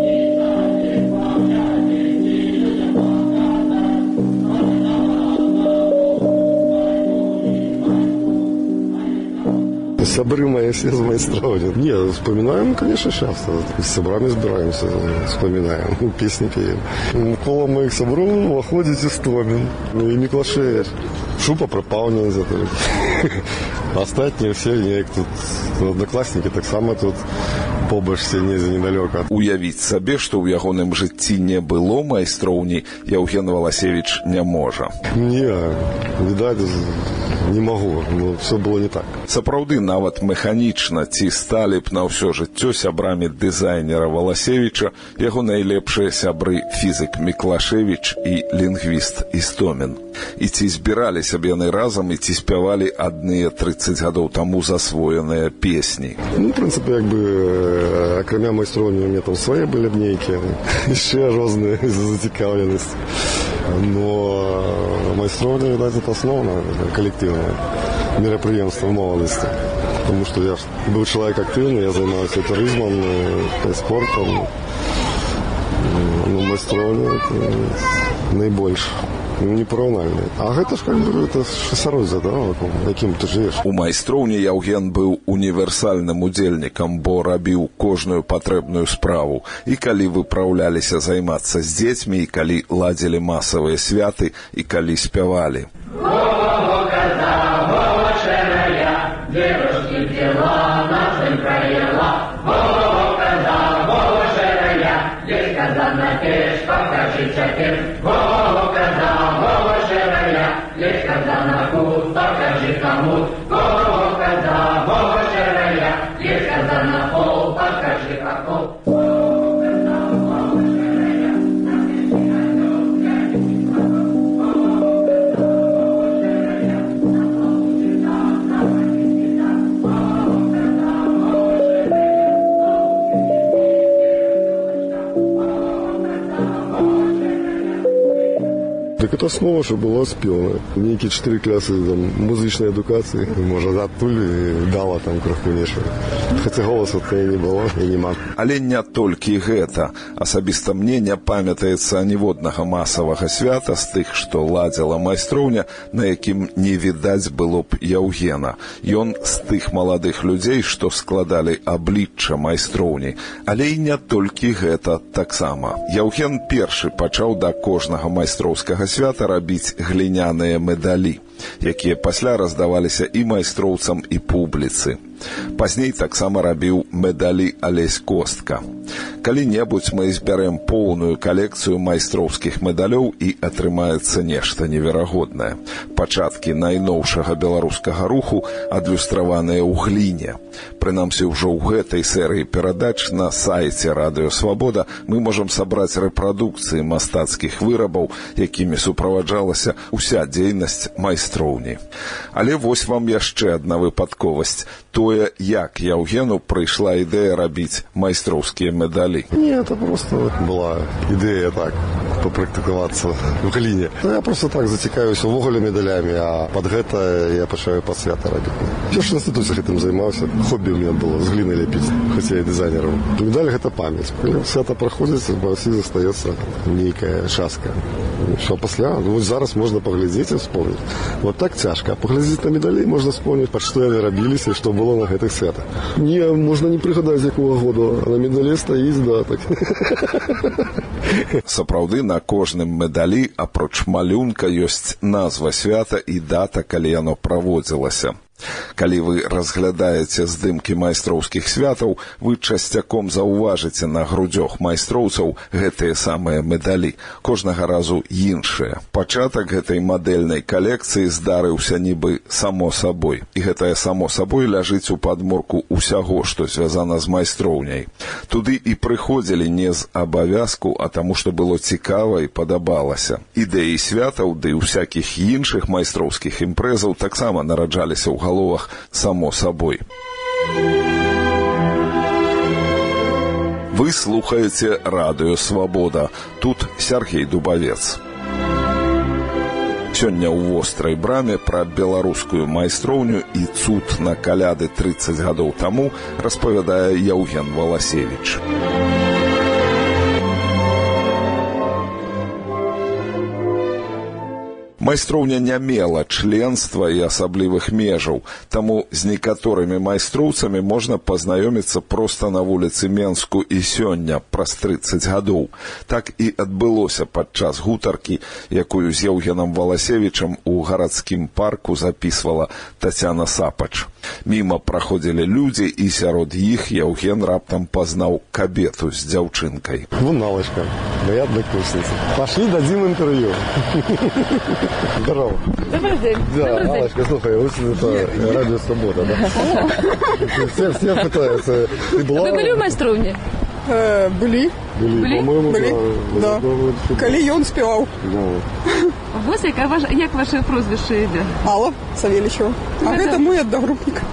Сябры мои все из майстровни. Не, вспоминаем, конечно, часто. С сябрами собираемся, вспоминаем, песни пеем. Коло моих сябров выходит Истомин. Ну и Миклашевич. Шупа пропал нельзя. Остатние все, не, тут одноклассники, так само тут побач сінезе недалёка. Уявіць сабе, што ў ягоным жыцці не было майстроўні, Яўген Валасевіч не можа. Не, відаць, не магу, но все было не так. Сапраўды, нават механічна ці сталі б на ўсё жыццё сябрамі дызайнера Валасевіча яго найлепшыя сябры фізік Міклашевіч і лінгвіст Істомін. І ці збіраліся б яны разам, і ці спявалі адныя трыццаць гадоў таму засвоеныя песні? Ну, в прынцыпе, як бы, акрамя майстроўні, у меня там свае былі б нейкія, яшчэ розныя зацікаўленасці. Но майстроўня, відаць, это основное, коллективное мероприемство в молодости. Потому что я был человек активный, я занимался туризмом, спортом. Ну, майстроўня это наибольше. Непараўнальны. А гэта ж, как бы, это сароддзе, да, якім ты жывеш. У майстроўні Яўген быў універсальным удзельнікам, бо рабіў кожную патрэбную справу. І калі выпраўляліся займацца з дзецьмі, і калі ладзілі масавыя святы, і калі спявалі. Вова коза, Вова шэрая, девушки дела нашим проела. Вова коза, Вова шэрая, есть коза на пеш, покажи чакер. Вова коза, Вова шэрая, есть коза на кут, покажи кому. Вова коза, Вова шэрая, есть коза на пол, покажи какому. Так это основа, что была спевна. Некие четыре классы там, музычной эдукации. Может, оттуль дала там крохку нечего. Хотя голос от не было, и не мог. Але не толькі гэта. Асабіста мне не памятаецца аніводнага масавага свята з тых, што ладзіла майстроўня, на якім не відаць было б Яўгена. Ён з тых маладых людзей, што складалі аблічча майстроўні. Але і не толькі гэта таксама. Яўген першы пачаў да кожнага майстроўскага свята рабіць гліняныя медалі, якія пасля раздаваліся і майстроўцам, і публіцы. Пазней таксама рабіў медалі Алесь Костка. Калі-небудзь мы збярэм поўную калекцыю майстроўскіх медалёў і атрымаецца нешта неверагоднае. Пачаткі найноўшага беларускага руху адлюстраваныя ў гліне. Прынамсі, ўжо ў гэтай серыі перадач на сайце Радыё Свабода мы можам сабраць рэпрадукцыі мастацкіх вырабаў, якімі суправаджалася ўся дзейнасць майстроўні. Але вось вам яшчэ адна выпадковасць. Тое, як Яўгену прыйшла ідэя рабіць майстроўскія медалі. Нет, это просто была идея так, попрактиковаться в глине. Ну, я просто так зацікавився увогуле медалями, а под гэта я пачаў па свята рабіць. Я ж в інстытуце гэтым займаўся. Хобі у меня было з глины лепіць, хотя я дизайнером. Медаль гэта памяць. Калі свята праходзіць, в басі застаецца нейкая частка. Що пасля, ну, вот зараз можна паглядзець і вспомніць. Вот так цяжка. А паглядзець на медалі можна вспомніць, пад што яны рабіліся і што было на гэтых святах. Не, можна не прыгадаць, з якога году, а на медалі стаіць, да, так. Сапраўды, на кожным медалі, апроч малюнка, ёсць назва свята і дата, калі яно праводзілася. Калі вы разглядаеце здымкі майстроўскіх святаў, вы часцяком заўважыце на грудзях майстроўцаў гэтыя самыя медалі, кожнага разу іншыя. Пачатак гэтай мадэльнай калекцыі здарыўся нібы само сабой. І гэтае само сабой ляжыць у падмурку ўсяго, што звязана з майстроўняй. Туды і прыходзілі не з абавязку, а таму, што было цікава і падабалася. Ідэі святаў, ды ўсякіх іншых майстроўскіх імпрэзаў таксама нараджаліся ў головах само собой. Вы слухаете Радыё Свабода. Тут Сергей Дубавец. Сёння ў вострай браме пра беларускую майстроўню і цуд на каляды трыццаць гадоў таму распавядае Яўген Валасевіч. Майстроўня не мела членства і асаблівых межаў, таму з некаторымі майстроўцамі можна пазнаёміцца проста на вуліцы Менску і сёння, праз трыццаць гадоў. Так і адбылося падчас гутаркі, якую з Яўгенам Валасевічам у гарадскім парку запісвала Тацяна Сапач. Міма праходзілі людзі, і сярод іх Яўген раптам пазнаў кабету з дзяўчынкай. Вон Аллочка, моя однокурсница. Пошли дадим интервью. Здорово. Добрый день. Да, Добрый Аллочка, день. слухай, вот это Радио Свобода, да? Все, все пытаются. Ты была? Вы были в майстроўні? Э, были. Были, Были? по-моему, Были, да. да. Коли ён спевал. Да. Вось яка ваш, як ваше прозвище йде? Алла Савельичева. А Это- это мой одногруппник.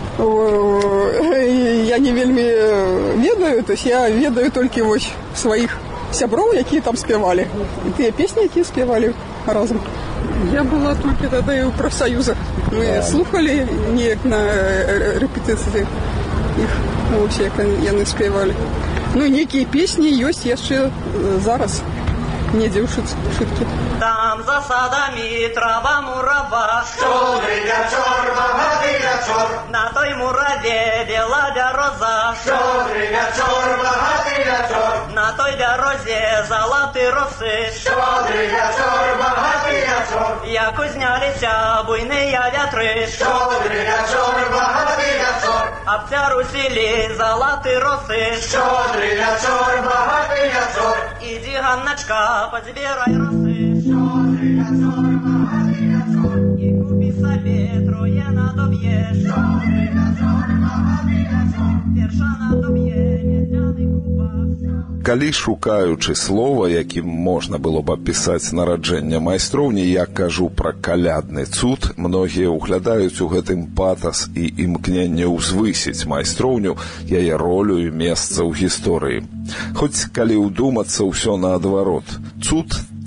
Э, Я не вельми ведаю, то есть я ведаю тільки ось своїх сябров, які там співали. І ті пісні, які співали разом. Я була тільки тоді у профсоюзах. Ми слухали ніяк на э, репетиції їх, ось як вони співали. Ну, які пісні є ще зараз. Недзе ў шыткі. Там за садами трава мурава, щодрый вечер, богатый вечер, на той мураве белая роза, щодрый вечер, богатый вечер, на той дорозе золотые росы, щодрый вечер, богатый вечер, як узнялися буйные ветры, щодрый вечер, богатый вечер, обцарусили золотые росы, щодрый вечер, богатый вечер, иди, Ганночка, подбирай росы, щодрый вечер, богатый вечер, и купи себе троє надоб'є, щодрый вечер, богатый вечер, перша надоб'є, медяний кубок. Калі шукаючы слова, якім можна было б апісаць нараджэнне майстроўні, я кажу пра калядны цуд, многія ўглядаюць у гэтым патас і імкненне ўзвысіць майстроўню, яе ролю і месца ў гісторыі. Хоць калі ўдумацца, ўсё наадварот. Цуд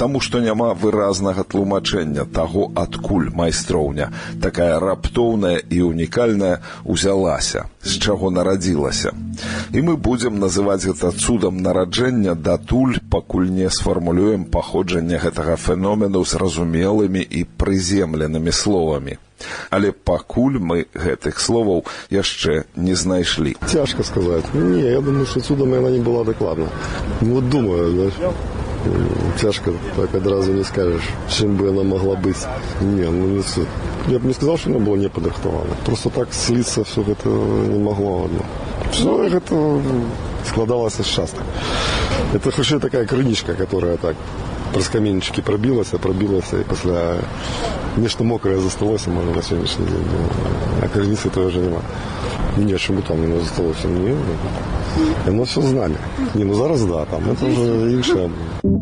таму што няма выразнага тлумачэння таго, адкуль майстроўня, такая раптоўная і унікальная, узялася, з чаго нарадзілася. І мы будзем называць гэта цудам нараджэння датуль, пакуль не сфармулюем паходжанне гэтага феномену зразумелымі і прыземленымі словамі. Але пакуль мы гэтых словаў яшчэ не знайшлі. Цяжка сказаць. Не, я думаю, што цудам яна не была дакладна. Ну, вот думаю, знаешь, цяжка так адразу не скажешь, чым бы яна могла быць. Не, ну не цуд. Я б не сказал, что она была не падрыхтавана. Просто так слиться все гэта не могло. Ну. Все гэта складалася з частак. Это хутчэй такая крынічка, которая так праз каменечкі прабілася, прабілася, і пасля нешта мокрае засталося, можа, на сённяшні дзень. А крыніцы то уже няма. Не, чаму там не засталося? Не, яно все з намі. Не, ну зараз да, там, это уже іншае.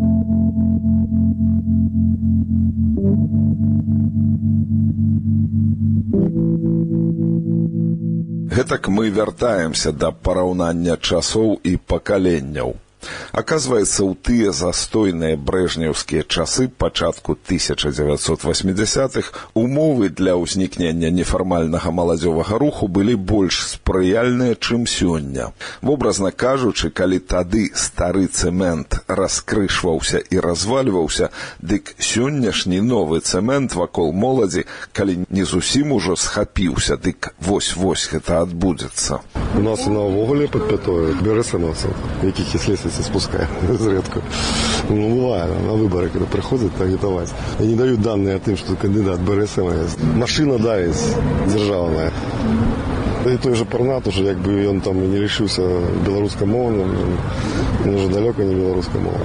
Гэтак мы вяртаемся да параўнання часоў і пакаленняў. Аказваецца, у тыя застойныя брэжнеўскія часы пачатку тысяча дзевяцьсот васьмідзясятых умовы для ўзнікнення нефармальнага маладзёвага руху былі больш спрыяльныя, чым сёння. Вобразна кажучы, калі тады стары цэмент раскрышваўся і развальваўся, дык сённяшні новы цэмент вакол моладзі, калі не зусім ужо схапіўся, дык вось-вось гэта адбудзецца. У нас навогуле пад пятою берэсэмаўцаў, якіх і слесвіцы спускае зрэдку. Ну, бывае, на выборы, когда приходят агитовать, и не дают данные о том, что кандидат БРСМ. Машина, да, есть державная. Да и той же Парнат уже, як бы он там не лишился белорусской мовы, он уже далеко не белорусской мовы.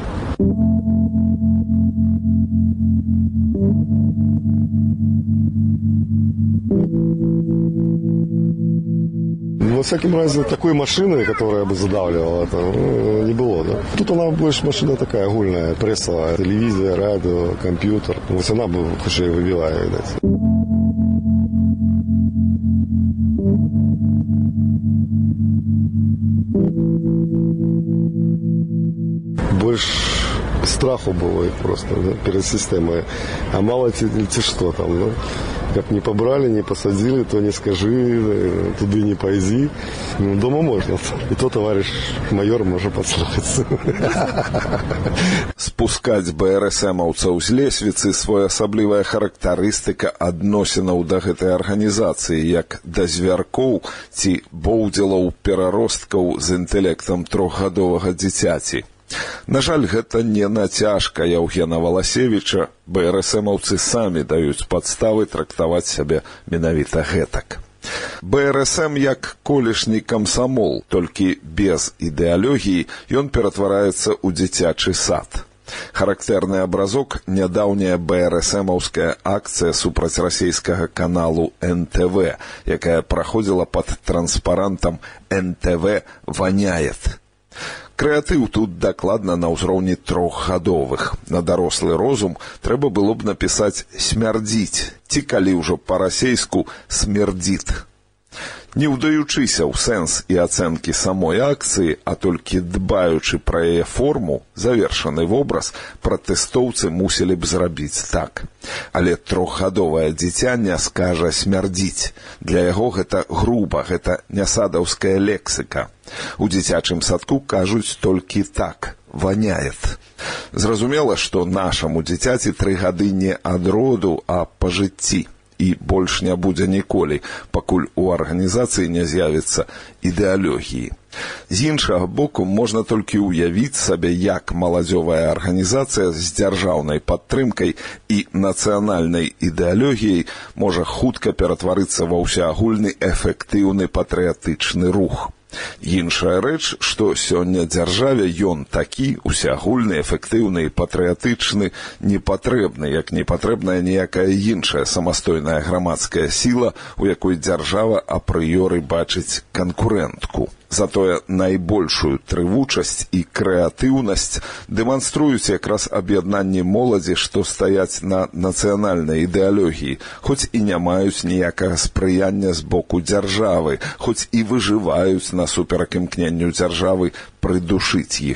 Во всяком разе, такой машины, которая бы задавливала это, ну, не было, да. Тут она больше машина такая огульная, прессовая, телевизия, радио, компьютер. Вот она бы уже выбила, видать. Больше страху было их просто, да, перед системой. А мало те, те что там, да. Как не побрали, не посадили, то не скажи, туды не пойди. Ну, дома можно. И то товарищ майор может подслухаться. Спускаць БРСМаўцаў з лесвіцы своеасаблівая характарыстыка адносінаў да гэтай арганізацыі, як да звяркоў ці боўдзелаў пераросткаў з інтэлектам трохгадовага дзіцяці. На жаль, гэта не нацяжка Яўгена Валасевіча. БРСМаўцы самі даюць падставы трактаваць сябе менавіта гэтак. БРСМ як колішні камсамол, толькі без ідэалогіі ён ператвараецца ў дзіцячы сад. Характэрны абразок – нядаўняя БРСМаўская акцыя супраць расійскага каналу эн тэ вэ, якая праходзіла пад транспарантам «эн тэ вэ воняет». Крэатыў тут дакладна на ўзроўні трохгадовых. На дарослы розум трэба было б напісаць «смярдзіць», ці калі ўжо па-расейску «смердзіт». Не ўдаючыся ў сэнс і ацэнкі самой акцыі, а толькі дбаючы пра яе форму, завершаны вобраз, пратэстоўцы мусілі б зрабіць так. Але трохгадовае дзіця не скажа смярдзіць. Для яго гэта груба, гэта нясадаўская лексіка. У дзіцячым садку кажуць толькі так – воняет. Зразумела, што нашаму дзіцяці тры гады не ад роду, а па жыцці. І больш не будзе ніколі, пакуль у арганізацыі не з'явіцца ідэалогіі. З іншага боку, можна толькі ўявіць сабе, як маладзёвая арганізацыя з дзяржаўнай падтрымкай і нацыянальнай ідэалогіяй можа хутка ператварыцца ва ўсеагульны эфектыўны патрыятычны рух. Іншая рэч, што сёння дзяржаве ён такі усеагульны, эфектыўны і патрыятычны не патрэбны, як не патрэбная ніякая іншая самастойная грамадская сіла, у якой дзяржава апрыёры бачыць канкурэнтку. Затое найбольшую трывучасць і крэатыўнасць дэманструюць якраз аб'яднанні моладзі, што стаяць на нацыянальнай ідэалогіі, хоць і не маюць ніякага спрыяння з боку дзяржавы, хоць і выжываюць насуперак імкненню дзяржавы прыдушыць іх.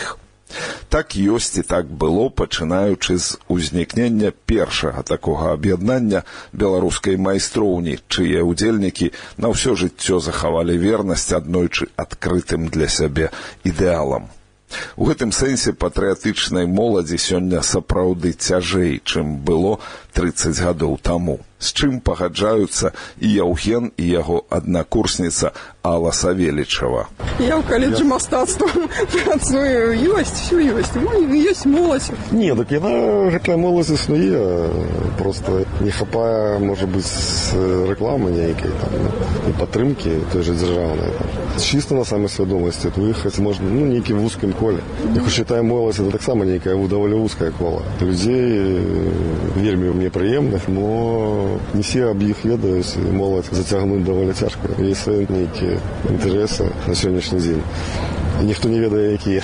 Так ёсць і так было, пачынаючы з узнікнення першага такога аб'яднання беларускай майстроўні, чые ўдзельнікі на ўсё жыццё захавалі вернасць аднойчы адкрытым для сябе ідэалам. У гэтым сэнсе патрыятычнай моладзі сёння сапраўды цяжэй, чым было трыццаць гадоў таму. З чым пагаджаюцца і Яўген, і яго аднакурсніца Алла Савелічева. Я ў каледжы мастацтва працую, ёсць, всё ёсць. Ёсць моладзь. Не, так яна, гэтая моладзь існуе. Просто не хапае, можа быць, рэкламы нейкай, там, і падтрымкі той жа дзяржаўнай. Чыста на самасвядомасці выехаць можна, ну, нейкі в вузкім коле. Я хоць чытаю моладзь, это таксама нейкае даволі вузкае кола. Людзей вельмі мне прыемных, но не все аб іх ведаюць, і моладзь зацягнуць даволі цяжка. Ёсць свае нейкія інтарэсы на сённяшні дзень. І ніхто не ведае, якія.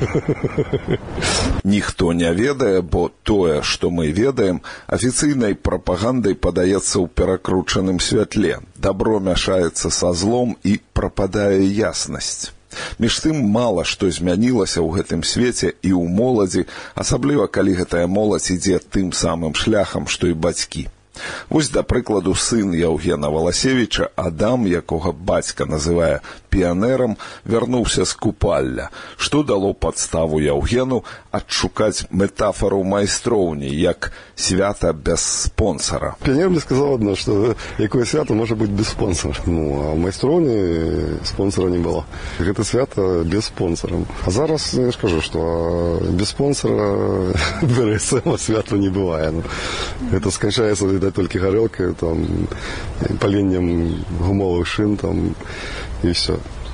Ніхто не ведае, бо тое, што мы ведаем, афіцыйнай прапагандай падаецца ў перакручаным святле. Дабро мяшаецца са злом і прападае яснасць. Між тым мала што змянілася ў гэтым свеце і ў моладзі, асабліва калі гэтая моладзь ідзе тым самым шляхам, што і бацькі. Вось, да прыкладу, сын Яўгена Валасевіча, Адам, якога бацька называе піянерам, вярнуўся з купалля, што дало падставу Яўгену адшукаць метафору майстроўні, як свята без спонсора. Піянер мне сказал одно, что якое свято можа быць без спонсора. Ну, а ў майстроўні спонсора не было. Гэта свята без спонсора. А зараз я скажу, что без спонсора бэ эс эм свята не бывае. Это сканчаецца, видать, только горелкой, там, паленнем гумовых шин, там, и все.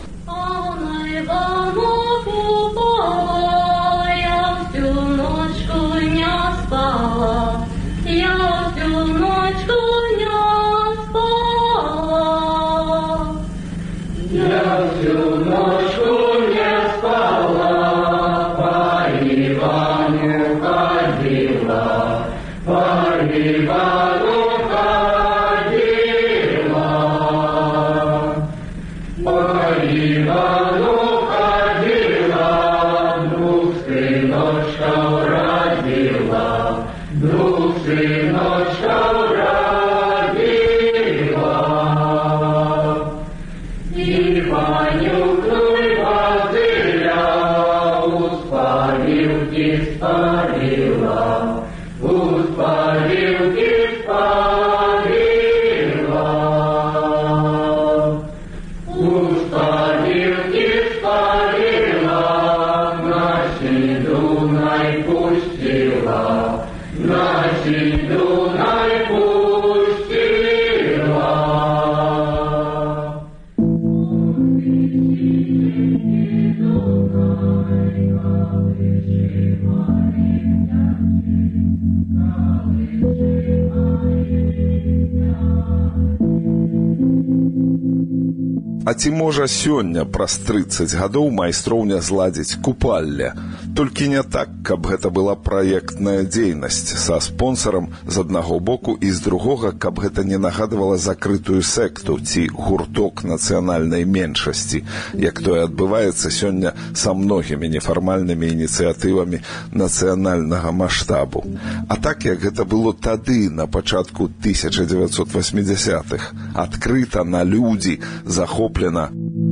А ці можа сёння праз трыццаць гадоў майстроўня зладзіць купалле? Толькі не так, каб гэта была праектная дзейнасць са спонсарам з аднаго боку і з другога, каб гэта не нагадвала закрытую секту ці гурток нацыянальнай меншасці, як тое адбываецца сёння са многімі нефармальнымі ініцыятывамі нацыянальнага маштабу. А так, як гэта было тады, на пачатку тысяча дзевяцьсот васьмідзясятых, адкрыта на людзі, захоплена.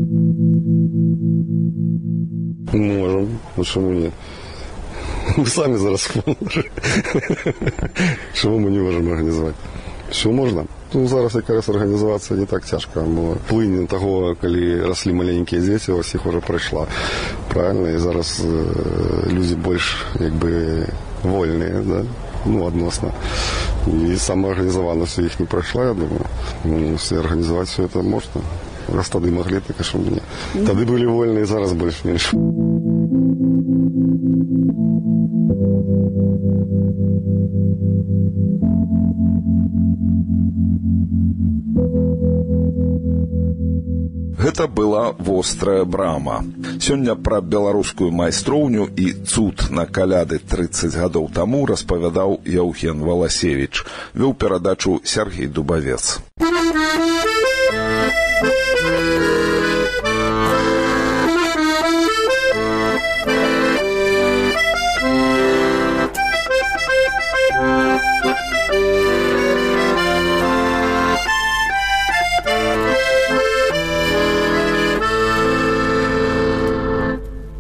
Можем, почему нет? Мы сами зараз спонсоры. Чому ми не можемо організувати? Все можна. Ну, зараз якраз організуватися не так тяжко, бо плинь того, коли росли маленькі діти, ось їх вже пройшла. Правильно? І зараз э, люди більш, якби, вольні, да? Ну, односно. І самоорганізованість їх не пройшла, я думаю. Ну, все організувати все це можна. Раз тоді могли, так що мені. Тоді були вольні, зараз більш-менш. Гэта была вострая брама. Сёння пра беларускую майстроўню і цуд на каляды трыццаць гадоў таму распавядаў Яўген Валасевіч. Вёў перадачу Сергей Дубавец.